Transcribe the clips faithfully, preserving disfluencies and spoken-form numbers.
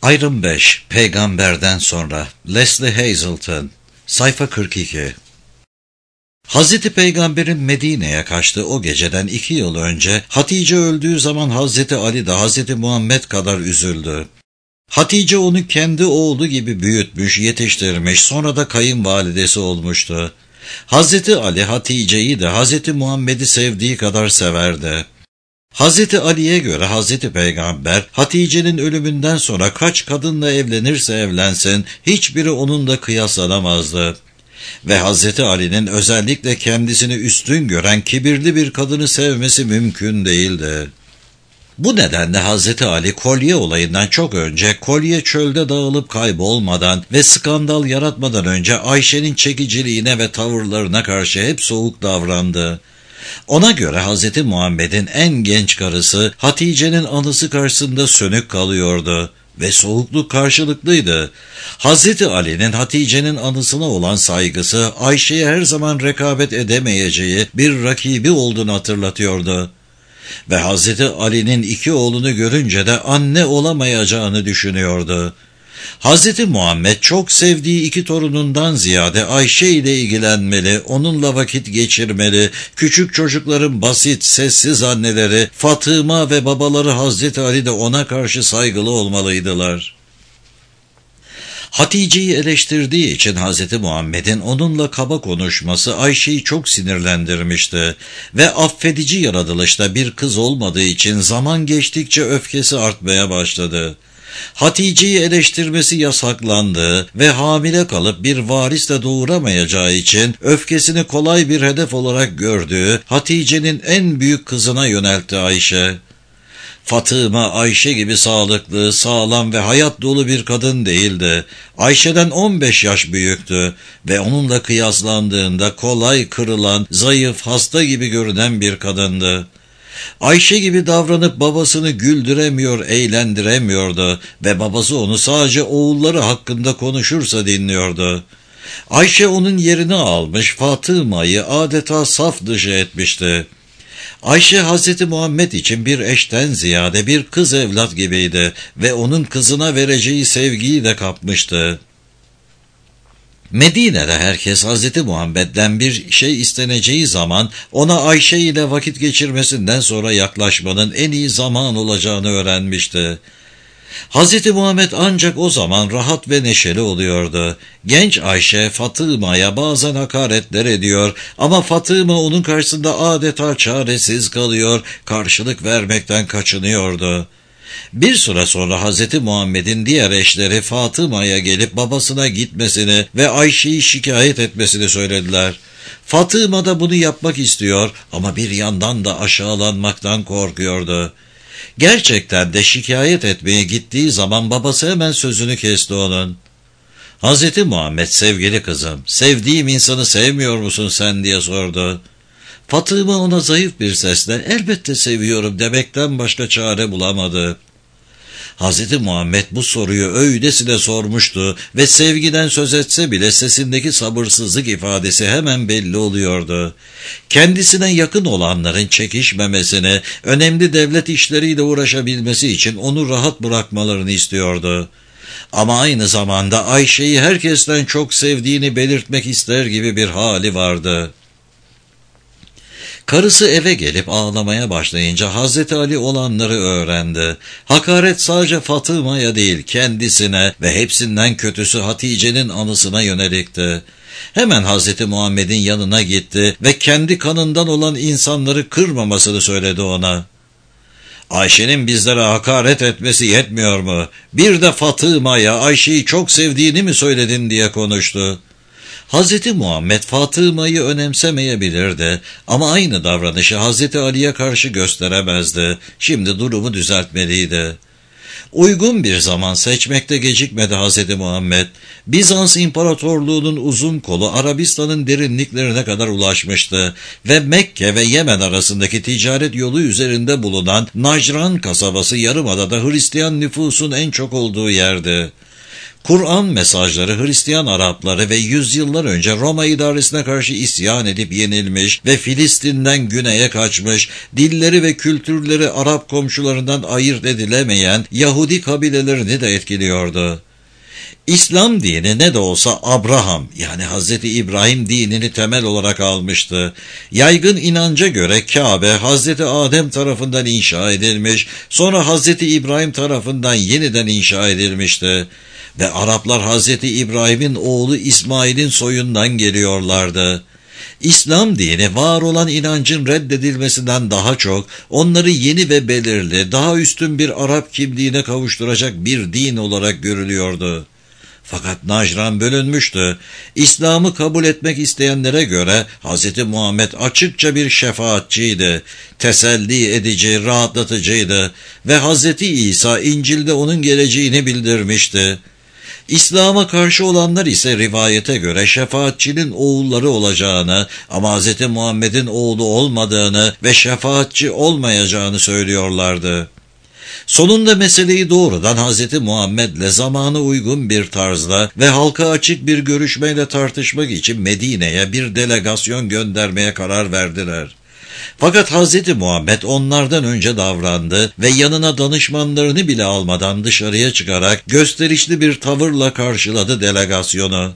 Ayrım beş. Peygamberden sonra. Leslie Hazelton. Sayfa kırk iki. Hazreti Peygamber'in Medine'ye kaçtığı o geceden iki yıl önce Hatice öldüğü zaman Hazreti Ali de Hazreti Muhammed kadar üzüldü. Hatice onu kendi oğlu gibi büyütmüş, yetiştirmiş, sonra da kayınvalidesi olmuştu. Hazreti Ali Hatice'yi de Hazreti Muhammed'i sevdiği kadar severdi. Hazreti Ali'ye göre Hazreti Peygamber, Hatice'nin ölümünden sonra kaç kadınla evlenirse evlensin, hiçbiri onunla kıyaslanamazdı. Ve Hazreti Ali'nin özellikle kendisini üstün gören kibirli bir kadını sevmesi mümkün değildi. Bu nedenle Hazreti Ali kolye olayından çok önce, kolye çölde dağılıp kaybolmadan ve skandal yaratmadan önce Ayşe'nin çekiciliğine ve tavırlarına karşı hep soğuk davrandı. Ona göre Hazreti Muhammed'in en genç karısı Hatice'nin anısı karşısında sönük kalıyordu ve soğukluk karşılıklıydı. Hazreti Ali'nin Hatice'nin anısına olan saygısı Ayşe'ye her zaman rekabet edemeyeceği bir rakibi olduğunu hatırlatıyordu. Ve Hazreti Ali'nin iki oğlunu görünce de anne olamayacağını düşünüyordu. Hazreti Muhammed çok sevdiği iki torunundan ziyade Ayşe ile ilgilenmeli, onunla vakit geçirmeli, küçük çocukların basit, sessiz anneleri Fatıma ve babaları Hazreti Ali de ona karşı saygılı olmalıydılar. Hatice'yi eleştirdiği için Hazreti Muhammed'in onunla kaba konuşması Ayşe'yi çok sinirlendirmişti ve affedici yaratılışta bir kız olmadığı için zaman geçtikçe öfkesi artmaya başladı. Hatice'yi eleştirmesi yasaklandı ve hamile kalıp bir varis de doğuramayacağı için öfkesini kolay bir hedef olarak gördüğü Hatice'nin en büyük kızına yöneltti Ayşe. Fatıma Ayşe gibi sağlıklı, sağlam ve hayat dolu bir kadın değildi. Ayşe'den on beş yaş büyüktü ve onunla kıyaslandığında kolay kırılan, zayıf, hasta gibi görünen bir kadındı. Ayşe gibi davranıp babasını güldüremiyor, eğlendiremiyordu ve babası onu sadece oğulları hakkında konuşursa dinliyordu. Ayşe onun yerini almış, Fatıma'yı adeta saf dışı etmişti. Ayşe Hazreti Muhammed için bir eşten ziyade bir kız evlat gibiydi ve onun kızına vereceği sevgiyi de kapmıştı. Medine'de herkes Hazreti Muhammed'den bir şey isteneceği zaman ona Ayşe ile vakit geçirmesinden sonra yaklaşmanın en iyi zaman olacağını öğrenmişti. Hazreti Muhammed ancak o zaman rahat ve neşeli oluyordu. Genç Ayşe Fatıma'ya bazen hakaretler ediyor ama Fatıma onun karşısında adeta çaresiz kalıyor, karşılık vermekten kaçınıyordu. Bir süre sonra Hazreti Muhammed'in diğer eşleri Fatıma'ya gelip babasına gitmesini ve Ayşe'yi şikayet etmesini söylediler. Fatıma da bunu yapmak istiyor ama bir yandan da aşağılanmaktan korkuyordu. Gerçekten de şikayet etmeye gittiği zaman babası hemen sözünü kesti onun. Hazreti Muhammed, sevgili kızım, sevdiğim insanı sevmiyor musun sen diye sordu. Fatıma ona zayıf bir sesle elbette seviyorum demekten başka çare bulamadı. Hazreti Muhammed bu soruyu öylesine sormuştu ve sevgiden söz etse bile sesindeki sabırsızlık ifadesi hemen belli oluyordu. Kendisine yakın olanların çekişmemesini, önemli devlet işleriyle uğraşabilmesi için onu rahat bırakmalarını istiyordu. Ama aynı zamanda Ayşe'yi herkesten çok sevdiğini belirtmek ister gibi bir hali vardı. Karısı eve gelip ağlamaya başlayınca Hazreti Ali olanları öğrendi. Hakaret sadece Fatıma'ya değil, kendisine ve hepsinden kötüsü Hatice'nin anısına yönelikti. Hemen Hazreti Muhammed'in yanına gitti ve kendi kanından olan insanları kırmamasını söyledi ona. Ayşe'nin bizlere hakaret etmesi yetmiyor mu? Bir de Fatıma'ya Ayşe'yi çok sevdiğini mi söyledin diye konuştu. Hazreti Muhammed Fatıma'yı önemsemeyebilirdi ama aynı davranışı Hazreti Ali'ye karşı gösteremezdi. Şimdi durumu düzeltmeliydi. Uygun bir zaman seçmekte gecikmedi Hazreti Muhammed. Bizans İmparatorluğu'nun uzun kolu Arabistan'ın derinliklerine kadar ulaşmıştı ve Mekke ve Yemen arasındaki ticaret yolu üzerinde bulunan Najran kasabası Yarımada'da Hristiyan nüfusun en çok olduğu yerdi. Kur'an mesajları Hristiyan Arapları ve yüzyıllar önce Roma idaresine karşı isyan edip yenilmiş ve Filistin'den güneye kaçmış, dilleri ve kültürleri Arap komşularından ayırt edilemeyen Yahudi kabilelerini de etkiliyordu. İslam dini ne de olsa Abraham yani Hazreti İbrahim dinini temel olarak almıştı. Yaygın inanca göre Kabe Hazreti Adem tarafından inşa edilmiş, sonra Hazreti İbrahim tarafından yeniden inşa edilmişti. Ve Araplar Hazreti İbrahim'in oğlu İsmail'in soyundan geliyorlardı. İslam dini var olan inancın reddedilmesinden daha çok onları yeni ve belirli, daha üstün bir Arap kimliğine kavuşturacak bir din olarak görülüyordu. Fakat Najran bölünmüştü. İslam'ı kabul etmek isteyenlere göre Hz. Muhammed açıkça bir şefaatçiydi, teselli edici, rahatlatıcıydı ve Hz. İsa İncil'de onun geleceğini bildirmişti. İslam'a karşı olanlar ise rivayete göre şefaatçinin oğulları olacağını ama Hz. Muhammed'in oğlu olmadığını ve şefaatçi olmayacağını söylüyorlardı. Sonunda meseleyi doğrudan Hz. Muhammed'le zamana uygun bir tarzda ve halka açık bir görüşmeyle tartışmak için Medine'ye bir delegasyon göndermeye karar verdiler. Fakat Hz. Muhammed onlardan önce davrandı ve yanına danışmanlarını bile almadan dışarıya çıkarak gösterişli bir tavırla karşıladı delegasyonu.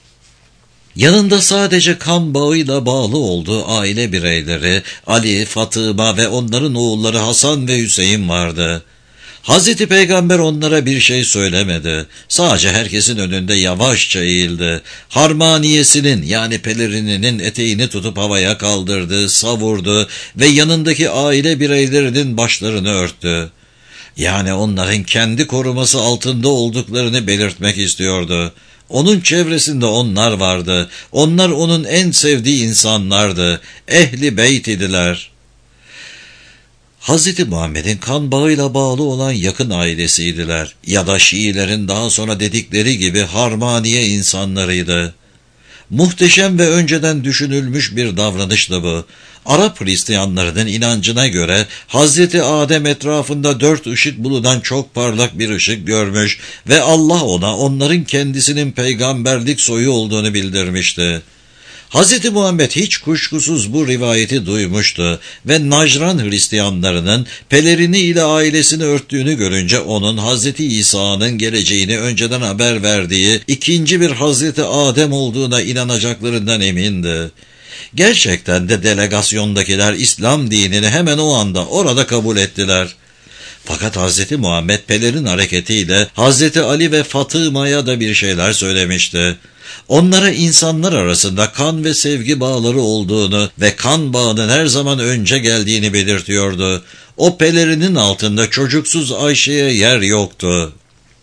Yanında sadece kan bağıyla bağlı olduğu aile bireyleri Ali, Fatıma ve onların oğulları Hasan ve Hüseyin vardı. Hazreti Peygamber onlara bir şey söylemedi. Sadece herkesin önünde yavaşça eğildi. Harmaniyesinin yani pelerininin eteğini tutup havaya kaldırdı, savurdu ve yanındaki aile bireylerinin başlarını örttü. Yani onların kendi koruması altında olduklarını belirtmek istiyordu. Onun çevresinde onlar vardı. Onlar onun en sevdiği insanlardı. Ehli beyt idiler. Hz. Muhammed'in kan bağıyla bağlı olan yakın ailesiydiler. Ya da Şiilerin daha sonra dedikleri gibi harmaniye insanlarıydı. Muhteşem ve önceden düşünülmüş bir davranıştı bu. Arap Hristiyanlarının inancına göre Hazreti Adem etrafında dört ışık bulunan çok parlak bir ışık görmüş ve Allah ona onların kendisinin peygamberlik soyu olduğunu bildirmişti. Hz. Muhammed hiç kuşkusuz bu rivayeti duymuştu ve Najran Hristiyanlarının pelerini ile ailesini örttüğünü görünce onun Hz. İsa'nın geleceğini önceden haber verdiği ikinci bir Hz. Adem olduğuna inanacaklarından emindi. Gerçekten de delegasyondakiler İslam dinini hemen o anda orada kabul ettiler. Fakat Hz. Muhammed pelerin hareketiyle Hz. Ali ve Fatıma'ya da bir şeyler söylemişti. Onlara insanlar arasında kan ve sevgi bağları olduğunu ve kan bağının her zaman önce geldiğini belirtiyordu. O pelerinin altında çocuksuz Ayşe'ye yer yoktu.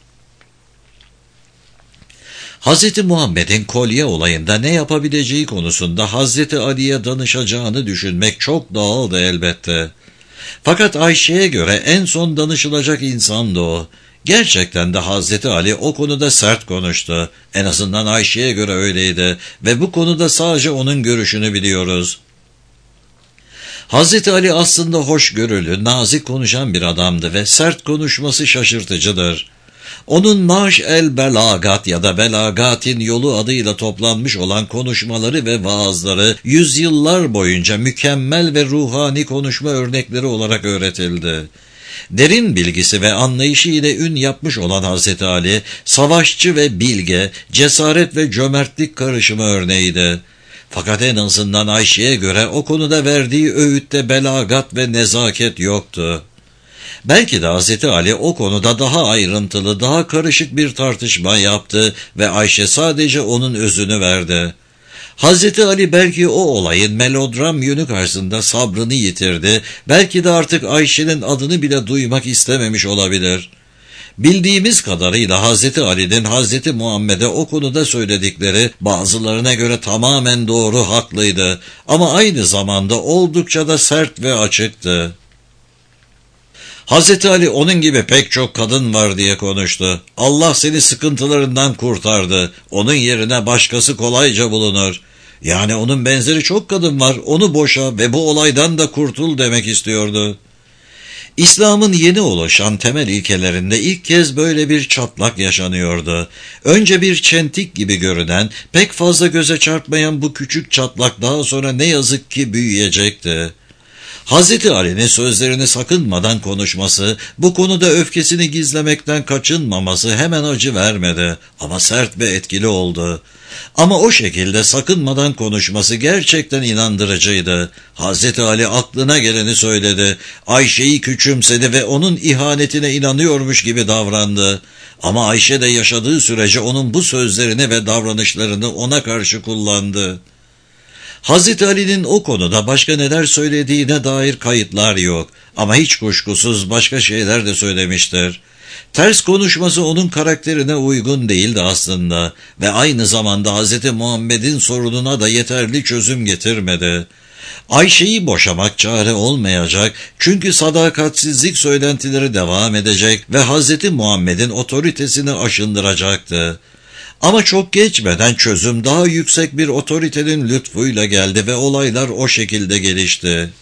Hz. Muhammed'in kolye olayında ne yapabileceği konusunda Hz. Ali'ye danışacağını düşünmek çok doğaldı elbette. Fakat Ayşe'ye göre en son danışılacak insandı o. Gerçekten de Hazreti Ali o konuda sert konuştu. En azından Ayşe'ye göre öyleydi ve bu konuda sadece onun görüşünü biliyoruz. Hazreti Ali aslında hoşgörülü, nazik konuşan bir adamdı ve sert konuşması şaşırtıcıdır. Onun Naş el Belagat ya da Belagatin yolu adıyla toplanmış olan konuşmaları ve vaazları yüzyıllar boyunca mükemmel ve ruhani konuşma örnekleri olarak öğretildi. Derin bilgisi ve anlayışı ile ün yapmış olan Hazreti Ali, savaşçı ve bilge, cesaret ve cömertlik karışımı örneğiydi. Fakat en azından Ayşe'ye göre o konuda verdiği öğütte belagat ve nezaket yoktu. Belki de Hazreti Ali o konuda daha ayrıntılı, daha karışık bir tartışma yaptı ve Ayşe sadece onun özünü verdi. Hazreti Ali belki o olayın melodram yönü karşısında sabrını yitirdi, belki de artık Ayşe'nin adını bile duymak istememiş olabilir. Bildiğimiz kadarıyla Hazreti Ali'nin Hazreti Muhammed'e o konuda söyledikleri bazılarına göre tamamen doğru, haklıydı ama aynı zamanda oldukça da sert ve açıktı. Hazreti Ali onun gibi pek çok kadın var diye konuştu. Allah seni sıkıntılarından kurtardı. Onun yerine başkası kolayca bulunur. Yani onun benzeri çok kadın var. Onu boşa ve bu olaydan da kurtul demek istiyordu. İslam'ın yeni oluşan temel ilkelerinde ilk kez böyle bir çatlak yaşanıyordu. Önce bir çentik gibi görünen, pek fazla göze çarpmayan bu küçük çatlak daha sonra ne yazık ki büyüyecekti. Hazreti Ali'nin sözlerini sakınmadan konuşması, bu konuda öfkesini gizlemekten kaçınmaması hemen acı vermedi ama sert ve etkili oldu. Ama o şekilde sakınmadan konuşması gerçekten inandırıcıydı. Hazreti Ali aklına geleni söyledi. Ayşe'yi küçümsedi ve onun ihanetine inanıyormuş gibi davrandı. Ama Ayşe de yaşadığı sürece onun bu sözlerini ve davranışlarını ona karşı kullandı. Hazreti Ali'nin o konuda başka neler söylediğine dair kayıtlar yok ama hiç kuşkusuz başka şeyler de söylemiştir. Ters konuşması onun karakterine uygun değildi aslında ve aynı zamanda Hazreti Muhammed'in sorununa da yeterli çözüm getirmedi. Ayşe'yi boşamak çare olmayacak çünkü sadakatsizlik söylentileri devam edecek ve Hazreti Muhammed'in otoritesini aşındıracaktı. Ama çok geçmeden çözüm daha yüksek bir otoritenin lütfuyla geldi ve olaylar o şekilde gelişti.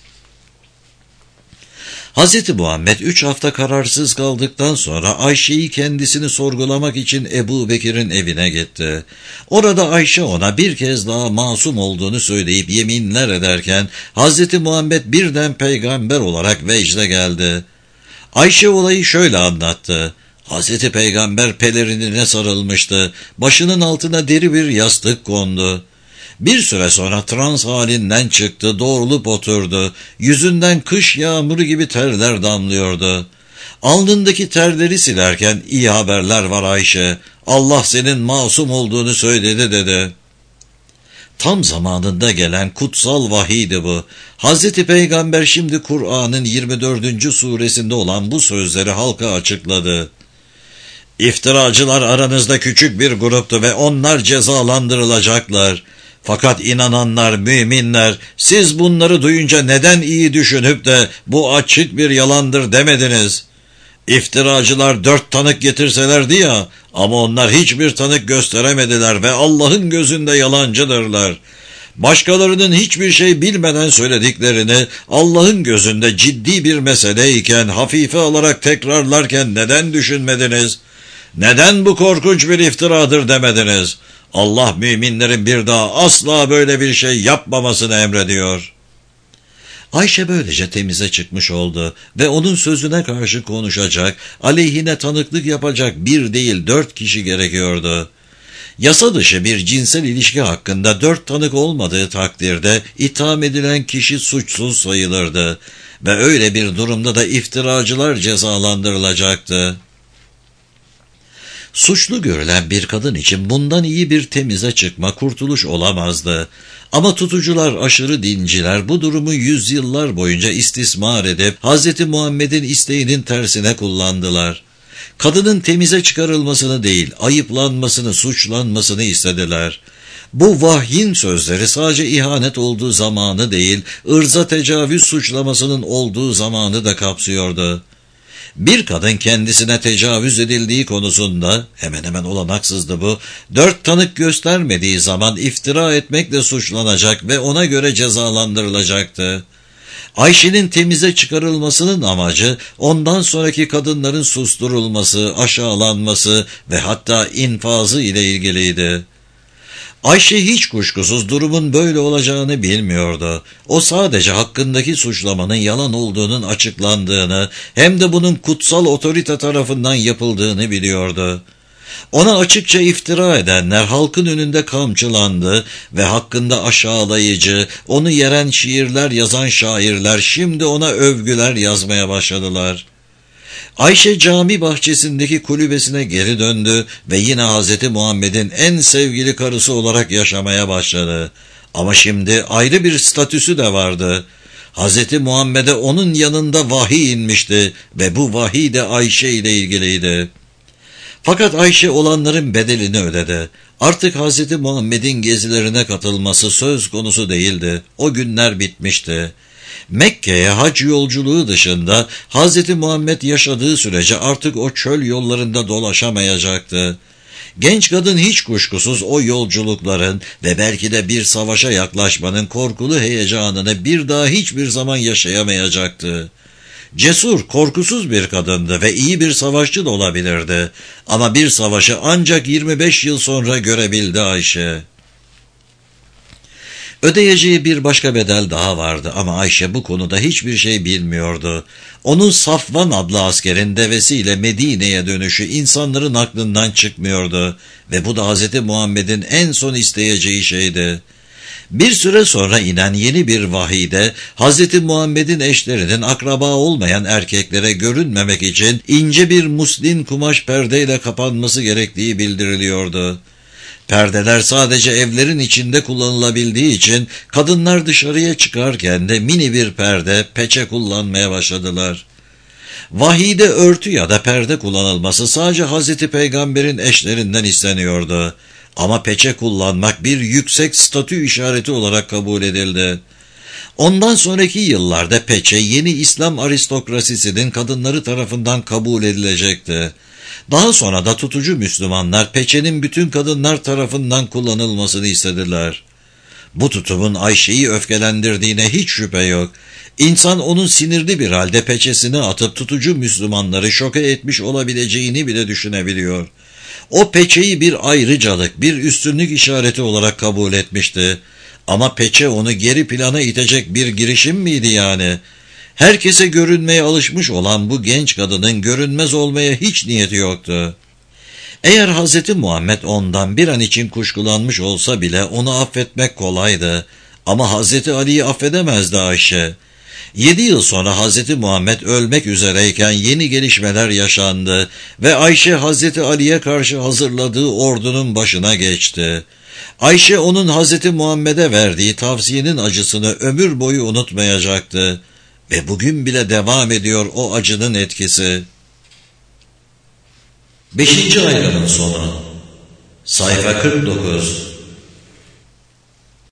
Hazreti Muhammed üç hafta kararsız kaldıktan sonra Ayşe'yi kendisini sorgulamak için Ebu Bekir'in evine gitti. Orada Ayşe ona bir kez daha masum olduğunu söyleyip yeminler ederken Hazreti Muhammed birden peygamber olarak vecde geldi. Ayşe olayı şöyle anlattı. Hazreti Peygamber pelerinine sarılmıştı. Başının altına deri bir yastık kondu. Bir süre sonra trans halinden çıktı, doğrulup oturdu. Yüzünden kış yağmuru gibi terler damlıyordu. Alnındaki terleri silerken iyi haberler var Ayşe. Allah senin masum olduğunu söyledi dedi. Tam zamanında gelen kutsal vahiydi bu. Hazreti Peygamber şimdi Kur'an'ın yirmi dördüncü suresinde olan bu sözleri halka açıkladı. İftiracılar aranızda küçük bir gruptu ve onlar cezalandırılacaklar. Fakat inananlar, müminler, siz bunları duyunca neden iyi düşünüp de bu açık bir yalandır demediniz? İftiracılar dört tanık getirselerdi ya, ama onlar hiçbir tanık gösteremediler ve Allah'ın gözünde yalancıdırlar. Başkalarının hiçbir şey bilmeden söylediklerini Allah'ın gözünde ciddi bir meseleyken hafife alarak tekrarlarken neden düşünmediniz? Neden bu korkunç bir iftiradır demediniz? Allah müminlerin bir daha asla böyle bir şey yapmamasını emrediyor. Ayşe böylece temize çıkmış oldu ve onun sözüne karşı konuşacak, aleyhine tanıklık yapacak bir değil dört kişi gerekiyordu. Yasa dışı bir cinsel ilişki hakkında dört tanık olmadığı takdirde itham edilen kişi suçsuz sayılırdı ve öyle bir durumda da iftiracılar cezalandırılacaktı. Suçlu görülen bir kadın için bundan iyi bir temize çıkma, kurtuluş olamazdı. Ama tutucular, aşırı dinciler bu durumu yüzyıllar boyunca istismar edip Hazreti Muhammed'in isteğinin tersine kullandılar. Kadının temize çıkarılmasını değil, ayıplanmasını, suçlanmasını istediler. Bu vahyin sözleri sadece ihanet olduğu zamanı değil, ırza tecavüz suçlamasının olduğu zamanı da kapsıyordu. Bir kadın kendisine tecavüz edildiği konusunda, hemen hemen olanaksızdı bu, dört tanık göstermediği zaman iftira etmekle suçlanacak ve ona göre cezalandırılacaktı. Ayşe'nin temize çıkarılmasının amacı, ondan sonraki kadınların susturulması, aşağılanması ve hatta infazı ile ilgiliydi. Ayşe hiç kuşkusuz durumun böyle olacağını bilmiyordu. O sadece hakkındaki suçlamanın yalan olduğunun açıklandığını, hem de bunun kutsal otorite tarafından yapıldığını biliyordu. Ona açıkça iftira edenler halkın önünde kamçılandı ve hakkında aşağılayıcı, onu yeren şiirler yazan şairler şimdi ona övgüler yazmaya başladılar. Ayşe cami bahçesindeki kulübesine geri döndü ve yine Hazreti Muhammed'in en sevgili karısı olarak yaşamaya başladı. Ama şimdi ayrı bir statüsü de vardı. Hazreti Muhammed'e onun yanında vahiy inmişti ve bu vahiy de Ayşe ile ilgiliydi. Fakat Ayşe olanların bedelini ödedi. Artık Hazreti Muhammed'in gezilerine katılması söz konusu değildi. O günler bitmişti. Mekke'ye hac yolculuğu dışında Hazreti Muhammed yaşadığı sürece artık o çöl yollarında dolaşamayacaktı. Genç kadın hiç kuşkusuz o yolculukların ve belki de bir savaşa yaklaşmanın korkulu heyecanını bir daha hiçbir zaman yaşayamayacaktı. Cesur, korkusuz bir kadındı ve iyi bir savaşçı da olabilirdi. Ama bir savaşı ancak yirmi beş yıl sonra görebildi Ayşe. Ödeyeceği bir başka bedel daha vardı ama Ayşe bu konuda hiçbir şey bilmiyordu. Onun Safvan adlı askerin devesiyle Medine'ye dönüşü insanların aklından çıkmıyordu ve bu da Hazreti Muhammed'in en son isteyeceği şeydi. Bir süre sonra inen yeni bir vahide Hazreti Muhammed'in eşlerinin akraba olmayan erkeklere görünmemek için ince bir muslin kumaş perdeyle kapanması gerektiği bildiriliyordu. Perdeler sadece evlerin içinde kullanılabildiği için kadınlar dışarıya çıkarken de mini bir perde, peçe kullanmaya başladılar. Vahide örtü ya da perde kullanılması sadece Hazreti Peygamber'in eşlerinden isteniyordu. Ama peçe kullanmak bir yüksek statü işareti olarak kabul edildi. Ondan sonraki yıllarda peçe yeni İslam aristokrasisinin kadınları tarafından kabul edilecekti. Daha sonra da tutucu Müslümanlar peçenin bütün kadınlar tarafından kullanılmasını istediler. Bu tutumun Ayşe'yi öfkelendirdiğine hiç şüphe yok. İnsan onun sinirli bir halde peçesini atıp tutucu Müslümanları şoke etmiş olabileceğini bile düşünebiliyor. O peçeyi bir ayrıcalık, bir üstünlük işareti olarak kabul etmişti. Ama peçe onu geri plana itecek bir girişim miydi yani? Herkese görünmeye alışmış olan bu genç kadının görünmez olmaya hiç niyeti yoktu. Eğer Hazreti Muhammed ondan bir an için kuşkulanmış olsa bile onu affetmek kolaydı. Ama Hazreti Ali'yi affedemezdi Ayşe. Yedi yıl sonra Hazreti Muhammed ölmek üzereyken yeni gelişmeler yaşandı ve Ayşe Hazreti Ali'ye karşı hazırladığı ordunun başına geçti. Ayşe onun Hazreti Muhammed'e verdiği tavsiyenin acısını ömür boyu unutmayacaktı. Ve bugün bile devam ediyor o acının etkisi. Beşinci ayranın sonu. Sayfa kırk dokuz.